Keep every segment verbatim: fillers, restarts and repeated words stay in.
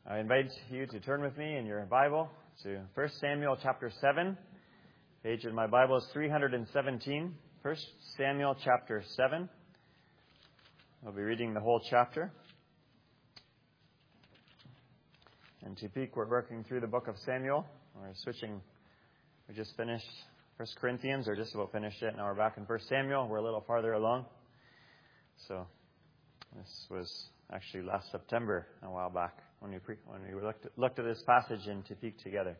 I invite you to turn with me in your Bible to First Samuel chapter seven. Page in my Bible is three hundred seventeen. First Samuel chapter seven. I'll be reading the whole chapter. And to peek, we're working through the book of Samuel. We're switching. We just finished First Corinthians, or just about finished it. Now we're back in First Samuel. We're a little farther along. So this was actually last September, a while back, when we, pre- when we looked, at, looked at this passage in Topeka together.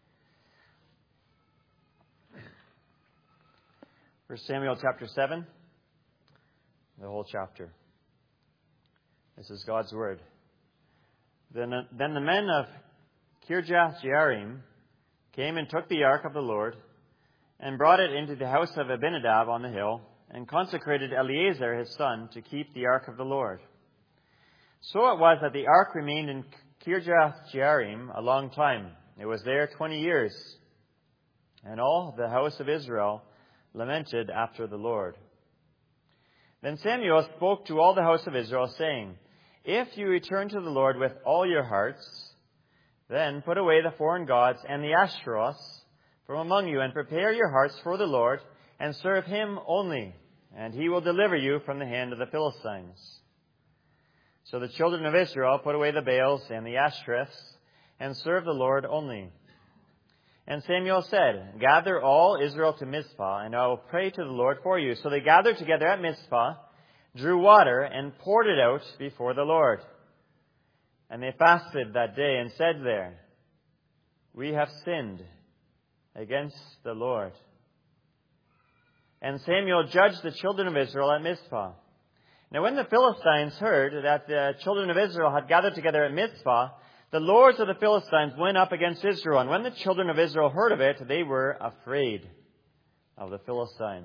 First Samuel chapter seven, the whole chapter. This is God's word. Then, uh, then the men of Kirjath-Jearim came and took the ark of the Lord and brought it into the house of Abinadab on the hill and consecrated Eleazar his son to keep the ark of the Lord. So it was that the ark remained in Kirjath-Jearim a long time. It was there twenty years. And all the house of Israel lamented after the Lord. Then Samuel spoke to all the house of Israel, saying, If you return to the Lord with all your hearts, then put away the foreign gods and the Ashtaroths from among you, and prepare your hearts for the Lord, and serve Him only, and He will deliver you from the hand of the Philistines. So the children of Israel put away the Baals and the Ashtoreths, and served the Lord only. And Samuel said, Gather all Israel to Mizpah, and I will pray to the Lord for you. So they gathered together at Mizpah, drew water, and poured it out before the Lord. And they fasted that day, and said there, We have sinned against the Lord. And Samuel judged the children of Israel at Mizpah. Now when the Philistines heard that the children of Israel had gathered together at Mizpah, the lords of the Philistines went up against Israel. And when the children of Israel heard of it, they were afraid of the Philistines.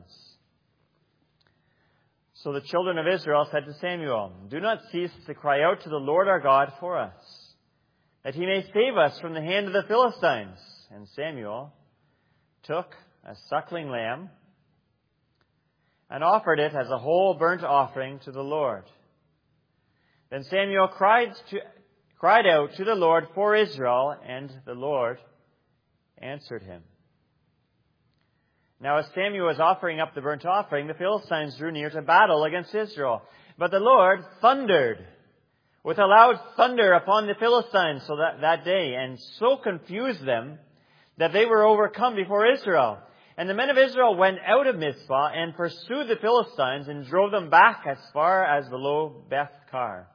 So the children of Israel said to Samuel, Do not cease to cry out to the Lord our God for us, that He may save us from the hand of the Philistines. And Samuel took a suckling lamb and offered it as a whole burnt offering to the Lord. Then Samuel cried to, cried out to the Lord for Israel, and the Lord answered him. Now as Samuel was offering up the burnt offering, the Philistines drew near to battle against Israel. But the Lord thundered with a loud thunder upon the Philistines so that, that day, and so confused them that they were overcome before Israel. And the men of Israel went out of Mizpah and pursued the Philistines and drove them back as far as below Beth-kar.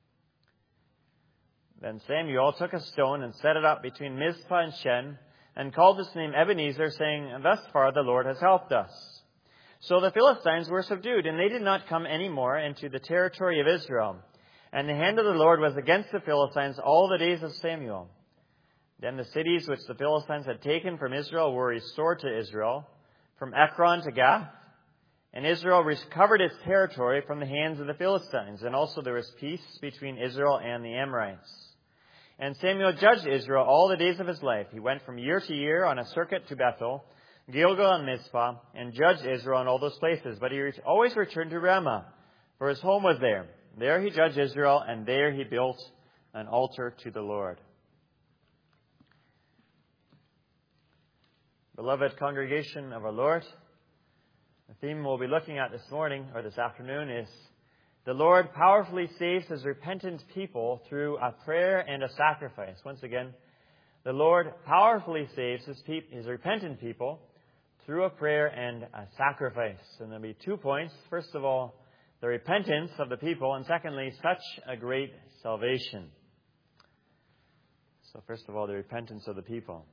Then Samuel took a stone and set it up between Mizpah and Shen, and called its name Ebenezer, saying, Thus far the Lord has helped us. So the Philistines were subdued, and they did not come any more into the territory of Israel. And the hand of the Lord was against the Philistines all the days of Samuel. Then the cities which the Philistines had taken from Israel were restored to Israel, from Ekron to Gath. And Israel recovered its territory from the hands of the Philistines. And also there was peace between Israel and the Amorites. And Samuel judged Israel all the days of his life. He went from year to year on a circuit to Bethel, Gilgal, and Mizpah, and judged Israel in all those places. But he always returned to Ramah, for his home was there. There he judged Israel, and there he built an altar to the Lord. Beloved congregation of our Lord, the theme we'll be looking at this morning, or this afternoon, is the Lord powerfully saves His repentant people through a prayer and a sacrifice. Once again, the Lord powerfully saves His, pe- his repentant people through a prayer and a sacrifice. And there'll be two points. First of all, the repentance of the people, and secondly, such a great salvation. So first of all, the repentance of the people.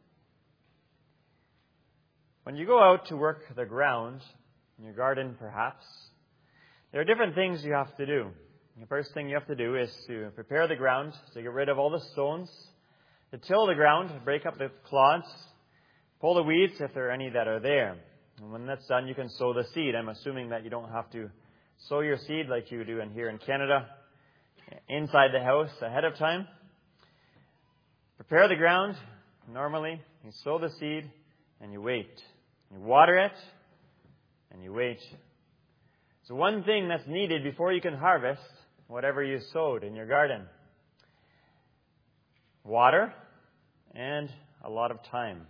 When you go out to work the ground, in your garden perhaps, there are different things you have to do. The first thing you have to do is to prepare the ground, to get rid of all the stones, to till the ground, to break up the clods, pull the weeds if there are any that are there. And when that's done, you can sow the seed. I'm assuming that you don't have to sow your seed like you do in here in Canada, inside the house ahead of time. Prepare the ground. Normally, you sow the seed and you wait. You water it and you wait. So one thing that's needed before you can harvest whatever you sowed in your garden. water, and a lot of time.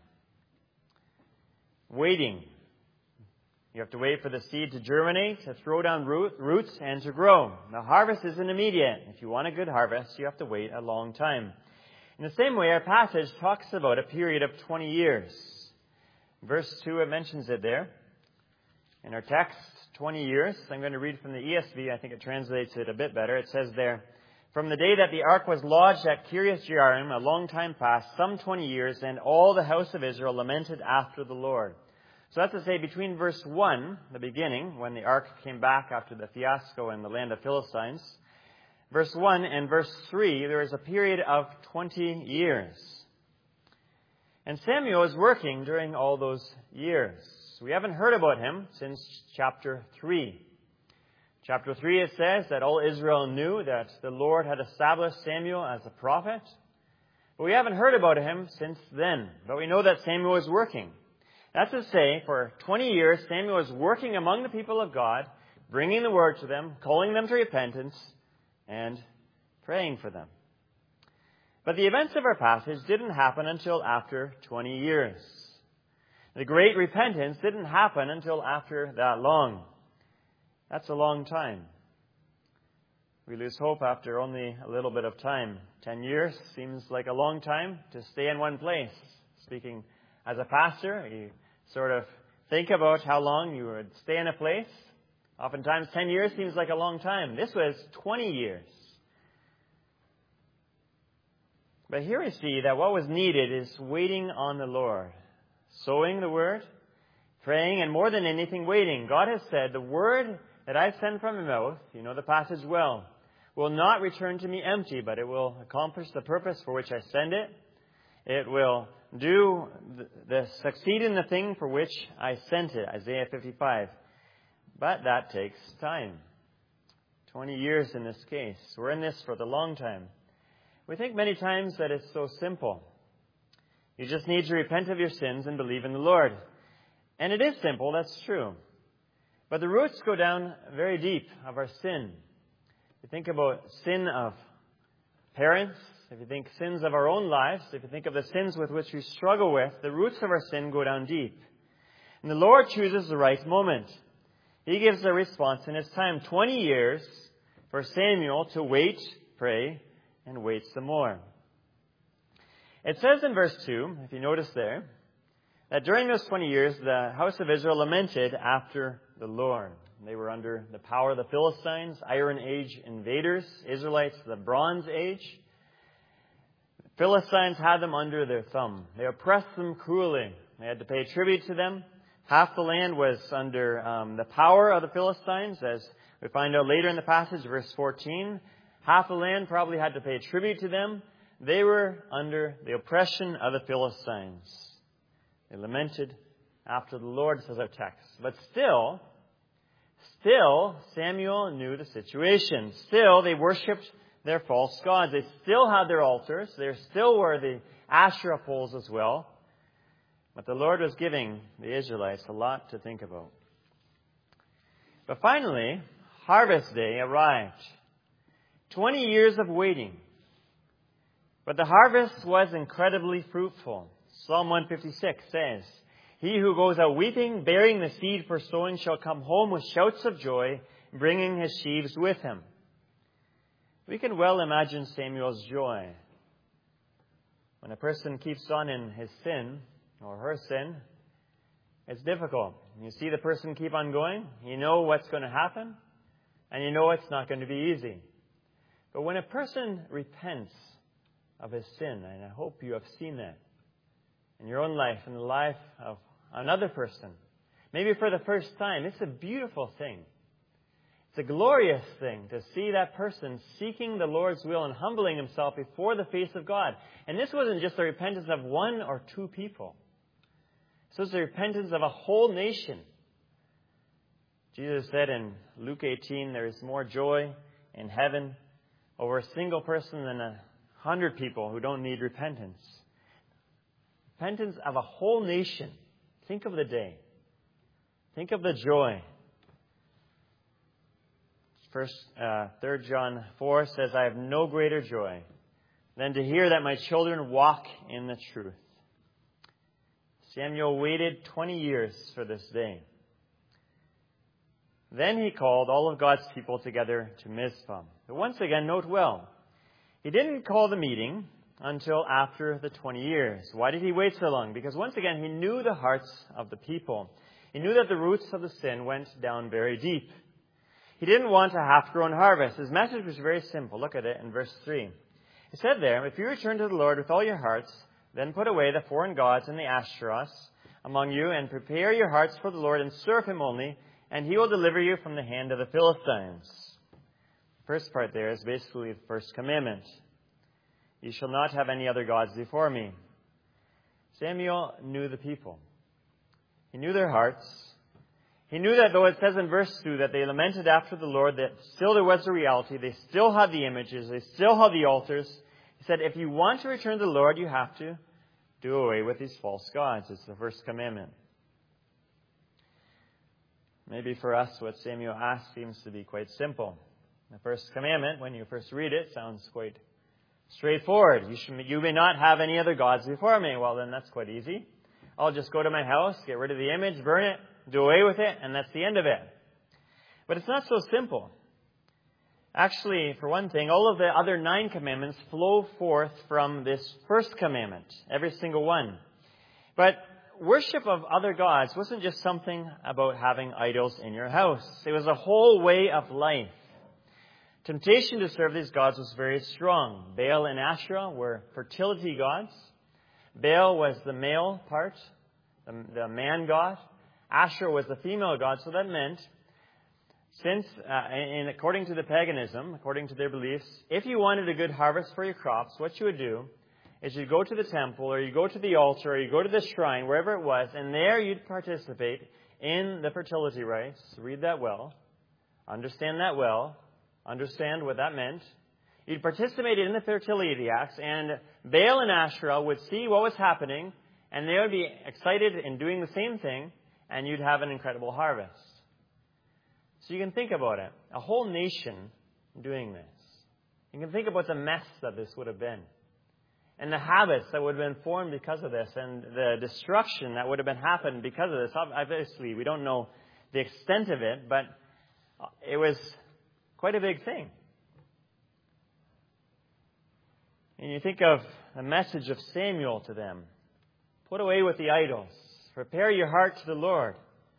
Waiting. You have to wait for the seed to germinate, to throw down root, roots, and to grow. The harvest isn't immediate. If you want a good harvest, you have to wait a long time. In the same way, our passage talks about a period of twenty years. Verse two, it mentions it there. In our text, twenty years. I'm going to read from the E S V. I think it translates it a bit better. It says there, "From the day that the ark was lodged at Kiriath Jearim, a long time passed, some twenty years, and all the house of Israel lamented after the Lord." So that's to say, between verse one, the beginning, when the ark came back after the fiasco in the land of Philistines, verse one and verse three, there is a period of twenty years. And Samuel is working during all those years. We haven't heard about him since chapter three. Chapter three, it says that all Israel knew that the Lord had established Samuel as a prophet. But we haven't heard about him since then. But we know that Samuel is working. That's to say, for twenty years, Samuel is working among the people of God, bringing the word to them, calling them to repentance, and praying for them. But the events of our passage didn't happen until after twenty years. The great repentance didn't happen until after that long. That's a long time. We lose hope after only a little bit of time. Ten years seems like a long time to stay in one place. Speaking as a pastor, you sort of think about how long you would stay in a place. Oftentimes, ten years seems like a long time. This was twenty years. But here we see that what was needed is waiting on the Lord. Sowing the word, praying, and more than anything, waiting. God has said, the word that I send from my mouth, you know the passage well, will not return to me empty, but it will accomplish the purpose for which I send it. It will do the, the succeed in the thing for which I sent it, Isaiah fifty-five. But that takes time. Twenty years in this case. We're in this for the long time. We think many times that it's so simple. You just need to repent of your sins and believe in the Lord. And it is simple, that's true. But the roots go down very deep of our sin. If you think about sin of parents, if you think sins of our own lives, if you think of the sins with which we struggle with, the roots of our sin go down deep. And the Lord chooses the right moment. He gives a response in His time. Twenty years for Samuel to wait, pray, and wait some more. It says in verse two, if you notice there, that during those twenty years, the house of Israel lamented after the Lord. They were under the power of the Philistines, Iron Age invaders, Israelites, the Bronze Age. The Philistines had them under their thumb. They oppressed them cruelly. They had to pay tribute to them. Half the land was under um, the power of the Philistines, as we find out later in the passage, verse fourteen. Half the land probably had to pay tribute to them. They were under the oppression of the Philistines. They lamented after the Lord, says our text. But still, still, Samuel knew the situation. Still, they worshipped their false gods. They still had their altars. There still were the Asherah poles as well. But the Lord was giving the Israelites a lot to think about. But finally, harvest day arrived. Twenty years of waiting. But the harvest was incredibly fruitful. Psalm one fifty-six says, "He who goes out weeping, bearing the seed for sowing, shall come home with shouts of joy, bringing his sheaves with him." We can well imagine Samuel's joy. When a person keeps on in his sin, or her sin, it's difficult. You see the person keep on going, you know what's going to happen, and you know it's not going to be easy. But when a person repents of his sin, and I hope you have seen that in your own life, in the life of another person, maybe for the first time, it's a beautiful thing. It's a glorious thing to see that person seeking the Lord's will and humbling himself before the face of God. And this wasn't just the repentance of one or two people. This was the repentance of a whole nation. Jesus said in Luke eighteen, there is more joy in heaven over a single person than a hundred people who don't need repentance. Repentance of a whole nation. Think of the day. Think of the joy. First, uh, Third John four says, "I have no greater joy than to hear that my children walk in the truth. Samuel waited twenty years for this day. Then he called all of God's people together to Mizpah. But once again, note well, he didn't call the meeting until after the twenty years. Why did he wait so long? Because once again, he knew the hearts of the people. He knew that the roots of the sin went down very deep. He didn't want a half-grown harvest. His message was very simple. Look at it in verse three. He said there, if you return to the Lord with all your hearts, then put away the foreign gods and the Ashtoreths among you, and prepare your hearts for the Lord, and serve him only, and he will deliver you from the hand of the Philistines. The first part there is basically the first commandment. You shall not have any other gods before me. Samuel knew the people. He knew their hearts. He knew that though it says in verse two that they lamented after the Lord, that still there was a reality. They still had the images. They still had the altars. He said, if you want to return to the Lord, you have to do away with these false gods. It's the first commandment. Maybe for us, what Samuel asked seems to be quite simple. The first commandment, when you first read it, sounds quite straightforward. You, should, you may not have any other gods before me. Well, then that's quite easy. I'll just go to my house, get rid of the image, burn it, do away with it, and that's the end of it. But it's not so simple. Actually, for one thing, all of the other nine commandments flow forth from this first commandment, every single one. But worship of other gods wasn't just something about having idols in your house. It was a whole way of life. Temptation to serve these gods was very strong. Baal and Asherah were fertility gods. Baal was the male part, the, the man god. Asherah was the female god. So that meant, since, uh, in, according to the paganism, according to their beliefs, if you wanted a good harvest for your crops, what you would do is you'd go to the temple, or you go to the altar, or you go to the shrine, wherever it was, and there you'd participate in the fertility rites. Read that well. Understand that well. Understand what that meant. You'd participate in the fertility acts, and Baal and Asherah would see what was happening, and they would be excited in doing the same thing, and you'd have an incredible harvest. So you can think about it. A whole nation doing this. You can think about the mess that this would have been, and the habits that would have been formed because of this, and the destruction that would have been happened because of this. Obviously, we don't know the extent of it, but it was quite a big thing. And you think of the message of Samuel to them. Put away with the idols. Prepare your heart to the Lord.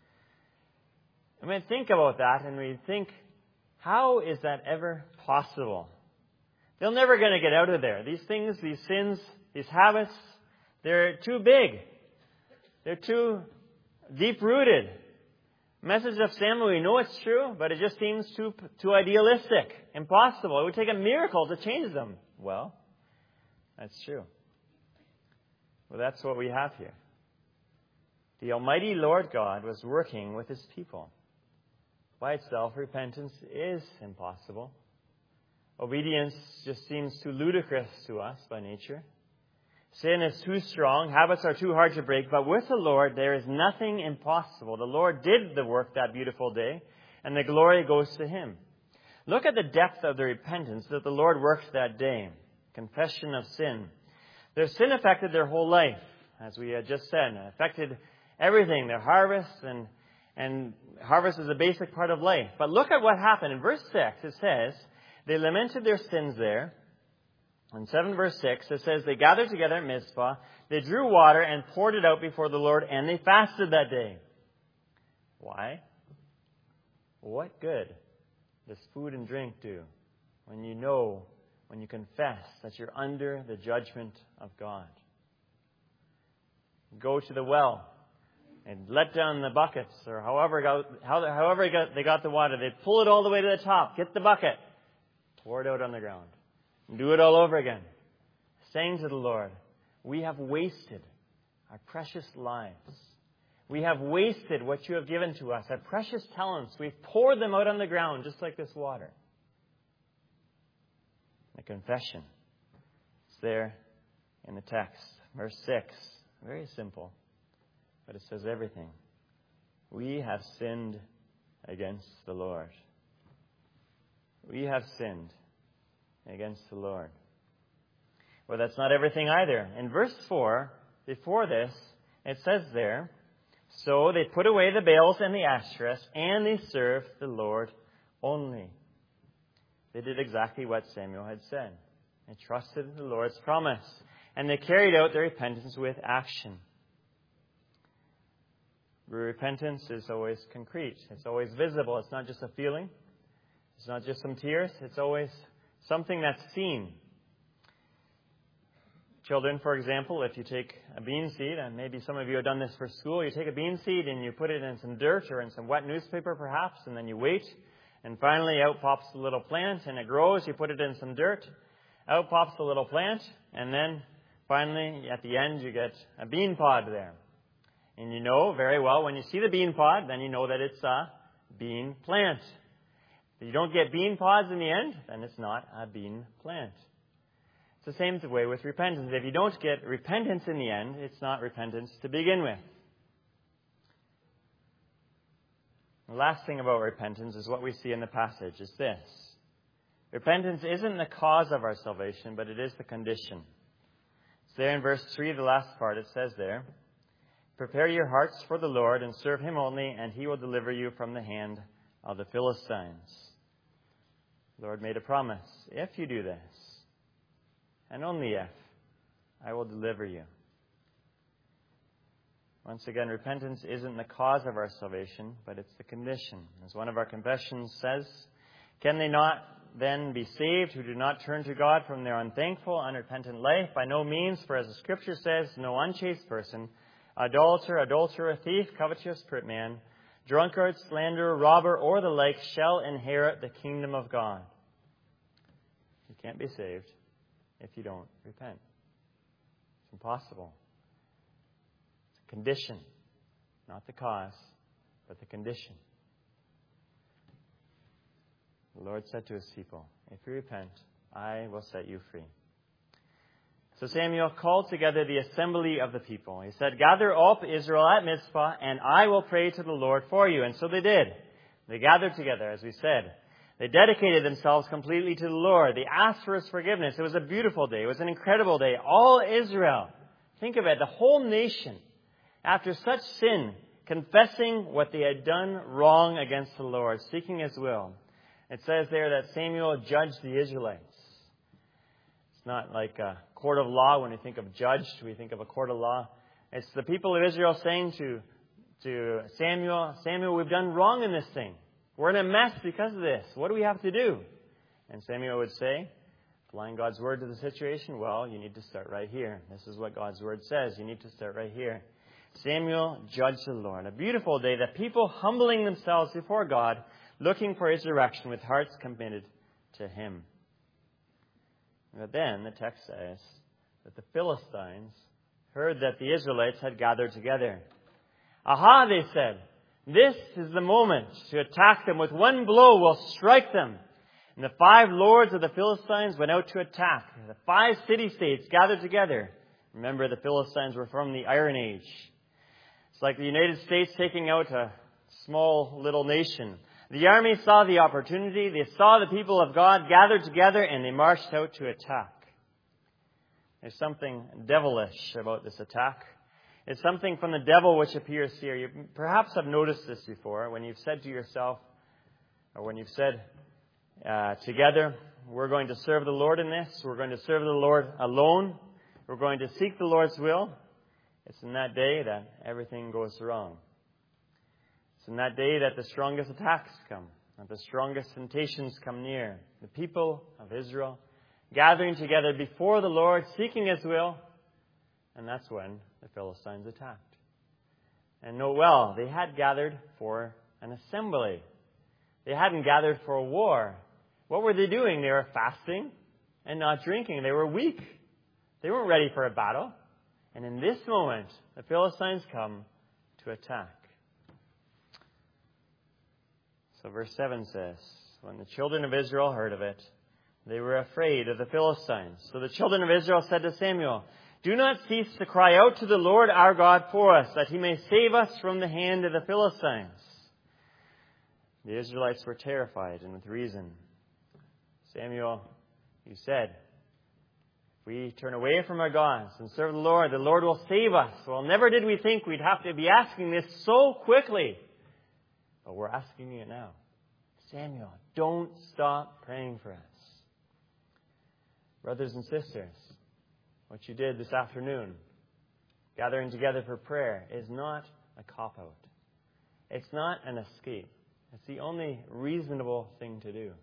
I mean, think about that, and we think, how is that ever possible? They're never going to get out of there. These things, these sins, these habits, they're too big. They're too deep-rooted. Message of Samuel, we know it's true, but it just seems too too idealistic, impossible. It would take a miracle to change them. Well, that's true. Well, that's what we have here. The Almighty Lord God was working with His people. By itself, repentance is impossible. Obedience just seems too ludicrous to us by nature. Sin is too strong. Habits are too hard to break. But with the Lord, there is nothing impossible. The Lord did the work that beautiful day, and the glory goes to Him. Look at the depth of the repentance that the Lord worked that day. Confession of sin. Their sin affected their whole life, as we had just said. It affected everything, their harvest, and, and harvest is a basic part of life. But look at what happened. In verse six, it says, they lamented their sins there. In seven verse six, it says, they gathered together at Mizpah, they drew water and poured it out before the Lord, and they fasted that day. Why? What good does food and drink do when you know, when you confess that you're under the judgment of God? Go to the well and let down the buckets, or however, however they got the water. They pull it all the way to the top, get the bucket, pour it out on the ground. Do it all over again. Saying to the Lord, we have wasted our precious lives. We have wasted what you have given to us, our precious talents. We've poured them out on the ground just like this water. The confession. It's there in the text. Verse six. Very simple. But it says everything. We have sinned against the Lord. We have sinned against the Lord. Well, that's not everything either. In verse four, before this, it says there, so they put away the Baals and the Ashtoreths, and they served the Lord only. They did exactly what Samuel had said. They trusted in the Lord's promise, and they carried out their repentance with action. Repentance is always concrete. It's always visible. It's not just a feeling. It's not just some tears. It's always something that's seen. Children, for example, if you take a bean seed, and maybe some of you have done this for school, you take a bean seed and you put it in some dirt or in some wet newspaper perhaps, and then you wait, and finally out pops the little plant, and it grows. You put it in some dirt, out pops the little plant, and then finally at the end you get a bean pod there. And you know very well when you see the bean pod, then you know that it's a bean plant. If you don't get bean pods in the end, then it's not a bean plant. It's the same way with repentance. If you don't get repentance in the end, it's not repentance to begin with. The last thing about repentance is what we see in the passage, is this. Repentance isn't the cause of our salvation, but it is the condition. It's there in verse three, the last part, it says there, prepare your hearts for the Lord and serve Him only, and He will deliver you from the hand of the Philistines. The Lord made a promise. If you do this, and only if, I will deliver you. Once again, repentance isn't the cause of our salvation, but it's the condition. As one of our confessions says, can they not then be saved who do not turn to God from their unthankful, unrepentant life? By no means, for as the Scripture says, no unchaste person, adulterer, adulterer, thief, covetous man, drunkard, slanderer, robber, or the like shall inherit the kingdom of God. You can't be saved if you don't repent. It's impossible. It's a condition, not the cause, but the condition. The Lord said to His people, if you repent, I will set you free. So Samuel called together the assembly of the people. He said, gather up Israel at Mizpah, and I will pray to the Lord for you. And so they did. They gathered together, as we said. They dedicated themselves completely to the Lord. They asked for His forgiveness. It was a beautiful day. It was an incredible day. All Israel, think of it, the whole nation, after such sin, confessing what they had done wrong against the Lord, seeking His will. It says there that Samuel judged the Israelites. It's not like a court of law. When we think of judge, we think of a court of law. It's the people of Israel saying to, to Samuel, Samuel, we've done wrong in this thing. We're in a mess because of this. What do we have to do? And Samuel would say, applying God's word to the situation, well, you need to start right here. This is what God's word says. You need to start right here. Samuel judged the Lord. A beautiful day, the people humbling themselves before God, looking for His direction with hearts committed to Him. But then the text says that the Philistines heard that the Israelites had gathered together. Aha, they said, this is the moment to attack them. With one blow, we'll strike them. And the five lords of the Philistines went out to attack. The five city-states gathered together. Remember, the Philistines were from the Iron Age. It's like the United States taking out a small little nation. The army saw the opportunity. They saw the people of God gathered together, and they marched out to attack. There's something devilish about this attack. It's something from the devil which appears here. You perhaps have noticed this before when you've said to yourself, or when you've said uh, together, we're going to serve the Lord in this. We're going to serve the Lord alone. We're going to seek the Lord's will. It's in that day that everything goes wrong. It's in that day that the strongest attacks come, that the strongest temptations come near. The people of Israel gathering together before the Lord, seeking His will, and that's when the Philistines attacked. And note well, they had gathered for an assembly. They hadn't gathered for a war. What were they doing? They were fasting and not drinking. They were weak. They weren't ready for a battle. And in this moment, the Philistines come to attack. So verse seven says, when the children of Israel heard of it, they were afraid of the Philistines. So the children of Israel said to Samuel, do not cease to cry out to the Lord our God for us, that He may save us from the hand of the Philistines. The Israelites were terrified, and with reason. Samuel, you said, If we turn away from our gods and serve the Lord, the Lord will save us. Well, never did we think we'd have to be asking this so quickly. But we're asking it now. Samuel, don't stop praying for us. Brothers and sisters, what you did this afternoon, gathering together for prayer, is not a cop-out. It's not an escape. It's the only reasonable thing to do.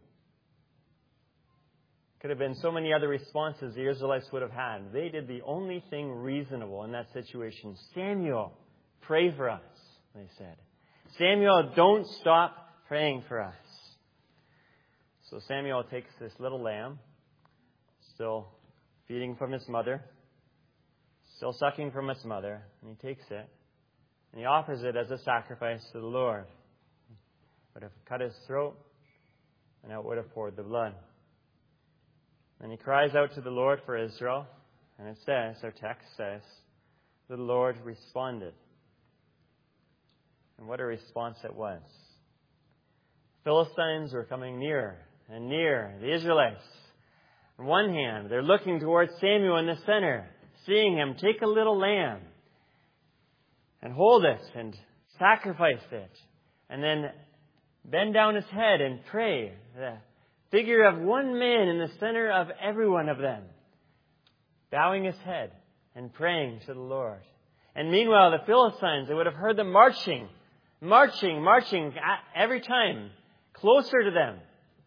Could have been so many other responses the Israelites would have had. They did the only thing reasonable in that situation. Samuel, pray for us, they said. Samuel, don't stop praying for us. So Samuel takes this little lamb, still feeding from its mother, still sucking from its mother, and he takes it, and he offers it as a sacrifice to the Lord. Would have cut his throat, and out would have poured the blood. And he cries out to the Lord for Israel, and it says, our text says, the Lord responded. And what a response it was. Philistines were coming nearer and nearer. The Israelites, on one hand, they're looking towards Samuel in the center, seeing him take a little lamb and hold it and sacrifice it, and then bend down his head and pray. The figure of one man in the center of every one of them, bowing his head and praying to the Lord. And meanwhile, the Philistines, they would have heard them marching, marching, marching every time, closer to them.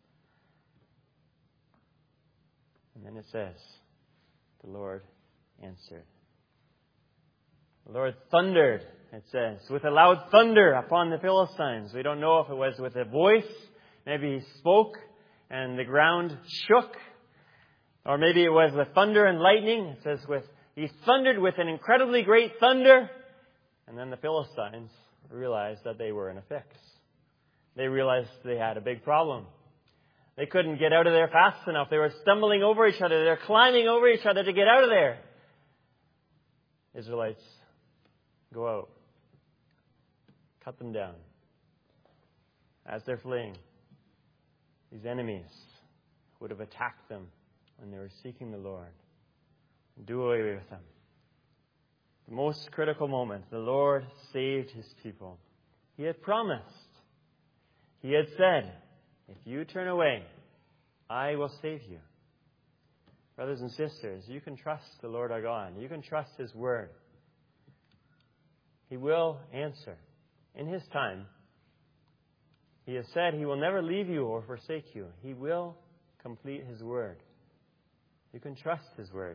And then it says, the Lord answered. The Lord thundered, it says, with a loud thunder upon the Philistines. We don't know if it was with a voice. Maybe he spoke and the ground shook. Or maybe it was with thunder and lightning. It says with he thundered with an incredibly great thunder. And then the Philistines realized that they were in a fix. They realized they had a big problem. They couldn't get out of there fast enough. They were stumbling over each other. They were climbing over each other to get out of there. Israelites go out. Cut them down. As they're fleeing, these enemies would have attacked them when they were seeking the Lord. Do away with them. The most critical moment, the Lord saved His people. He had promised. He had said, if you turn away, I will save you. Brothers and sisters, you can trust the Lord our God. You can trust His word. He will answer. In His time, He has said He will never leave you or forsake you. He will complete His word. You can trust His word.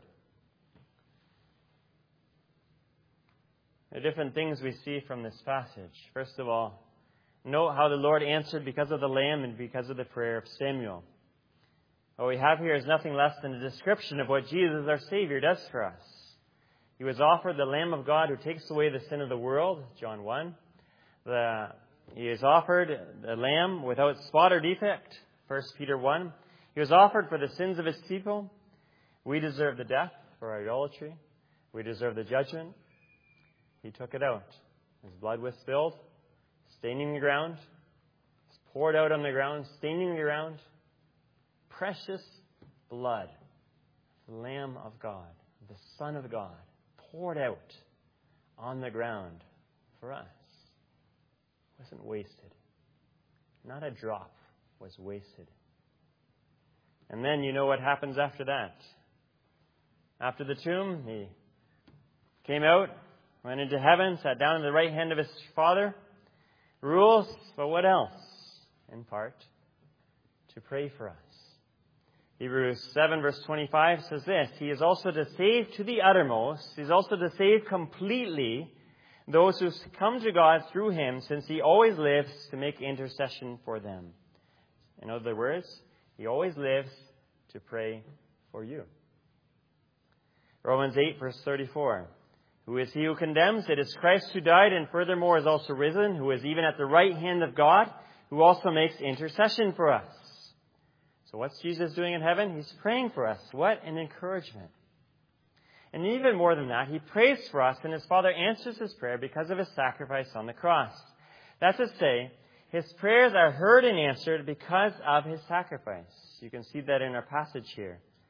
There are different things we see from this passage. First of all, note how the Lord answered because of the lamb and because of the prayer of Samuel. What we have here is nothing less than a description of what Jesus, our Savior, does for us. He was offered the Lamb of God who takes away the sin of the world, John one. The, he is offered the Lamb without spot or defect, First Peter one. He was offered for the sins of His people. We deserve the death for our idolatry. We deserve the judgment. He took it out. His blood was spilled, staining the ground. It's poured out on the ground, staining the ground. Precious blood, the Lamb of God, the Son of God, poured out on the ground for us. It wasn't wasted. Not a drop was wasted. And then you know what happens after that. After the tomb, He came out, went into heaven, sat down at the right hand of His Father, rules, but what else? In part, to pray for us. Hebrews seven verse twenty-five says this, He is also to save to the uttermost, He is also to save completely those who come to God through Him, since He always lives to make intercession for them. In other words, He always lives to pray for you. Romans eight verse thirty-four, Who is He who condemns? It is Christ who died and furthermore is also risen, who is even at the right hand of God, who also makes intercession for us. So what's Jesus doing in heaven? He's praying for us. What an encouragement. And even more than that, He prays for us, and His Father answers His prayer because of His sacrifice on the cross. That's to say, His prayers are heard and answered because of His sacrifice. You can see that in our passage here.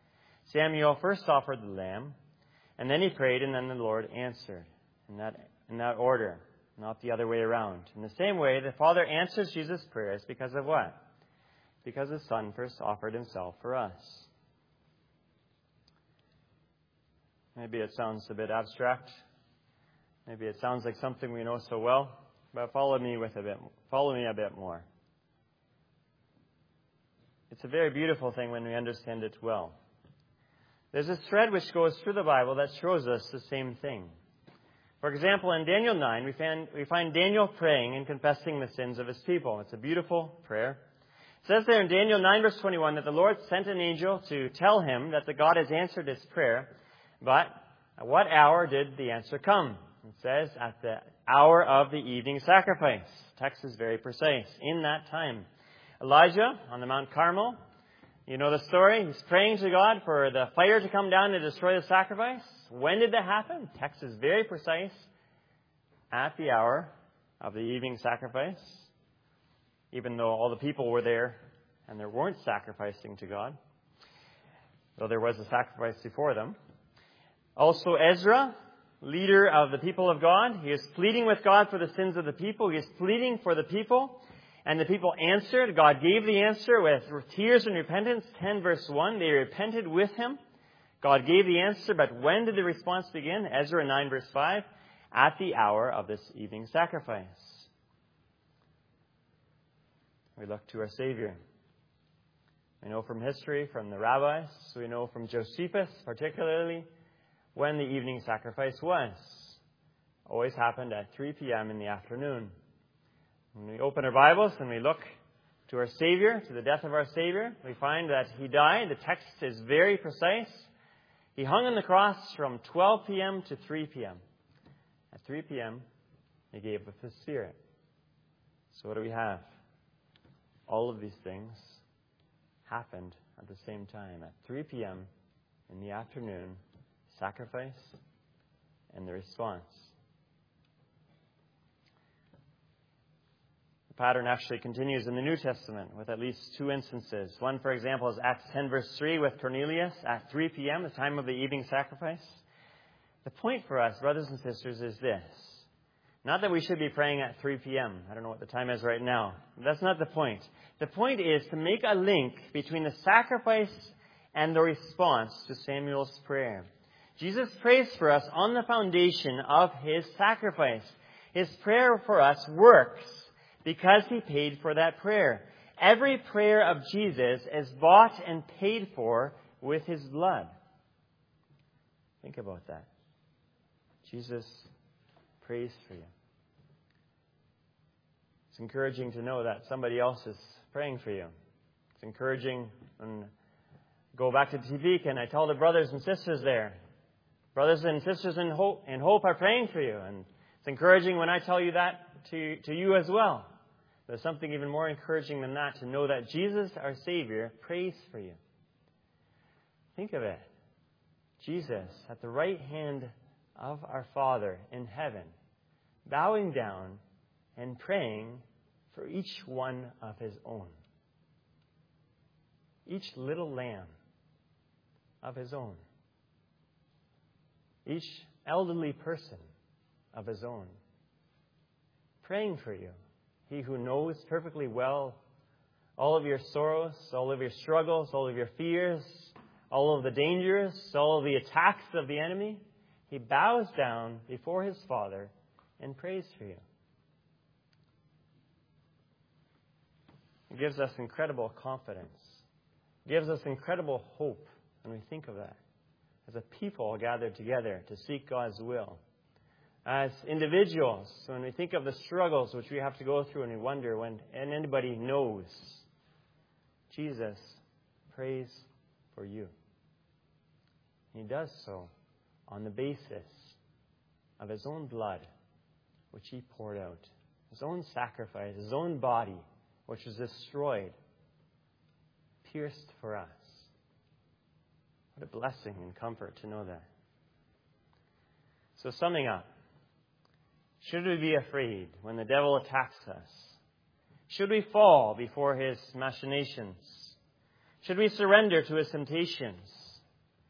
Samuel first offered the lamb, and then he prayed, and then the Lord answered. In that, in that order, not the other way around. In the same way, the Father answers Jesus' prayers because of what? Because the Son first offered himself for us. Maybe it sounds a bit abstract. Maybe it sounds like something we know so well, but follow me with a bit. Follow me a bit more. It's a very beautiful thing when we understand it well. There's a thread which goes through the Bible that shows us the same thing. For example, in Daniel nine, we find, we find Daniel praying and confessing the sins of his people. It's a beautiful prayer. It says there in Daniel nine, verse twenty-one, that the Lord sent an angel to tell him that the God has answered his prayer. But at what hour did the answer come? It says, at the hour of the evening sacrifice. The text is very precise. In that time. Elijah on the Mount Carmel, you know the story. He's praying to God for the fire to come down and destroy the sacrifice. When did that happen? The text is very precise. At the hour of the evening sacrifice. Even though all the people were there and they weren't sacrificing to God. Though there was a sacrifice before them. Also Ezra, leader of the people of God. He is pleading with God for the sins of the people. He is pleading for the people. And the people answered. God gave the answer with tears and repentance. ten verse one. They repented with him. God gave the answer. But when did the response begin? Ezra nine verse five. At the hour of this evening sacrifice. We look to our Savior. We know from history, from the rabbis. We know from Josephus particularly. When the evening sacrifice was. Always happened at three p.m. in the afternoon. When we open our Bibles and we look to our Savior, to the death of our Savior, we find that he died. The text is very precise. He hung on the cross from twelve p.m. to three p.m. At three p.m., he gave up his spirit. So what do we have? All of these things happened at the same time. At three p.m. in the afternoon, sacrifice and the response. The pattern actually continues in the New Testament with at least two instances. One, for example, is Acts ten, verse three with Cornelius at three p.m., the time of the evening sacrifice. The point for us, brothers and sisters, is this. Not that we should be praying at three p.m. I don't know what the time is right now. That's not the point. The point is to make a link between the sacrifice and the response to Samuel's prayer. Jesus prays for us on the foundation of his sacrifice. His prayer for us works because he paid for that prayer. Every prayer of Jesus is bought and paid for with his blood. Think about that. Jesus prays for you. It's encouraging to know that somebody else is praying for you. It's encouraging when I go back to Topeka and I tell the brothers and sisters there, brothers and sisters in hope, in hope are praying for you. And it's encouraging when I tell you that to, to you as well. There's something even more encouraging than that, to know that Jesus, our Savior, prays for you. Think of it. Jesus, at the right hand of our Father in heaven, bowing down and praying for each one of his own. Each little lamb of his own. Each elderly person of his own. Praying for you. He who knows perfectly well all of your sorrows, all of your struggles, all of your fears, all of the dangers, all of the attacks of the enemy. He bows down before his Father and prays for you. It gives us incredible confidence. It gives us incredible hope when we think of that. As a people gathered together to seek God's will. As individuals, when we think of the struggles which we have to go through and we wonder when and anybody knows, Jesus prays for you. He does so on the basis of his own blood, which he poured out. His own sacrifice, his own body, which was destroyed, pierced for us. What a blessing and comfort to know that. So summing up, should we be afraid when the devil attacks us? Should we fall before his machinations? Should we surrender to his temptations?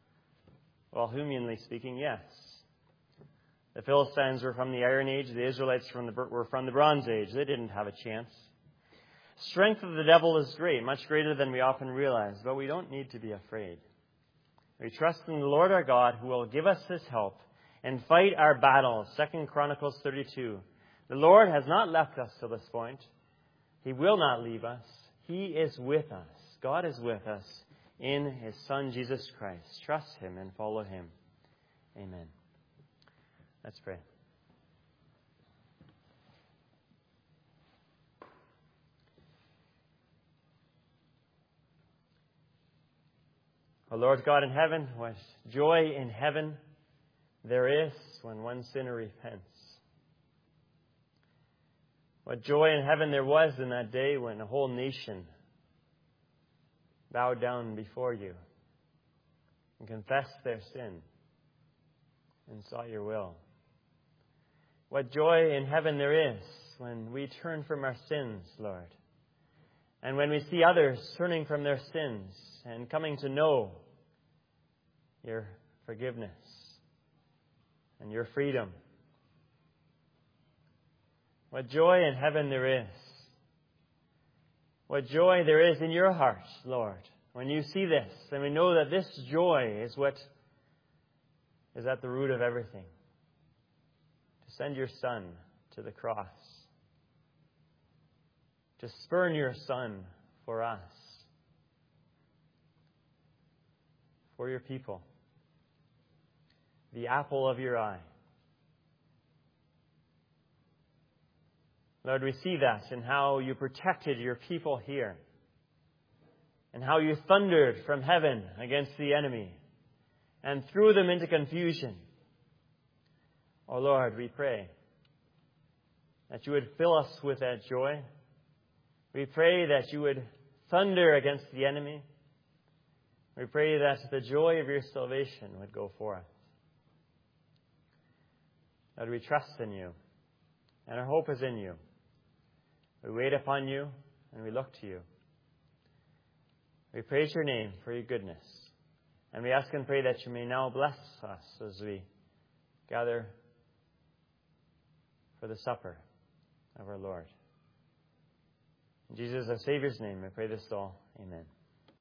Well, humanly speaking, yes. The Philistines were from the Iron Age. The Israelites from the, were from the Bronze Age. They didn't have a chance. Strength of the devil is great, much greater than we often realize, but we don't need to be afraid. We trust in the Lord our God, who will give us His help and fight our battles. Second Chronicles thirty-two. The Lord has not left us to this point. He will not leave us. He is with us. God is with us in His Son, Jesus Christ. Trust Him and follow Him. Amen. Let's pray. O Lord God in heaven, what joy in heaven there is when one sinner repents. What joy in heaven there was in that day when a whole nation bowed down before you and confessed their sin and sought your will. What joy in heaven there is when we turn from our sins, Lord, and when we see others turning from their sins and coming to know your forgiveness and your freedom. What joy in heaven there is. What joy there is in your heart, Lord, when you see this. And we know that this joy is what is at the root of everything. To send your Son to the cross. To spurn your Son for us. For your people. The apple of your eye. Lord, we see that in how you protected your people here. And how you thundered from heaven against the enemy. And threw them into confusion. Oh Lord, we pray that you would fill us with that joy. We pray that you would thunder against the enemy. We pray that the joy of your salvation would go forth. Lord, we trust in you, and our hope is in you. We wait upon you, and we look to you. We praise your name for your goodness, and we ask and pray that you may now bless us as we gather for the supper of our Lord. In Jesus, our Savior's name, I pray this all. Amen.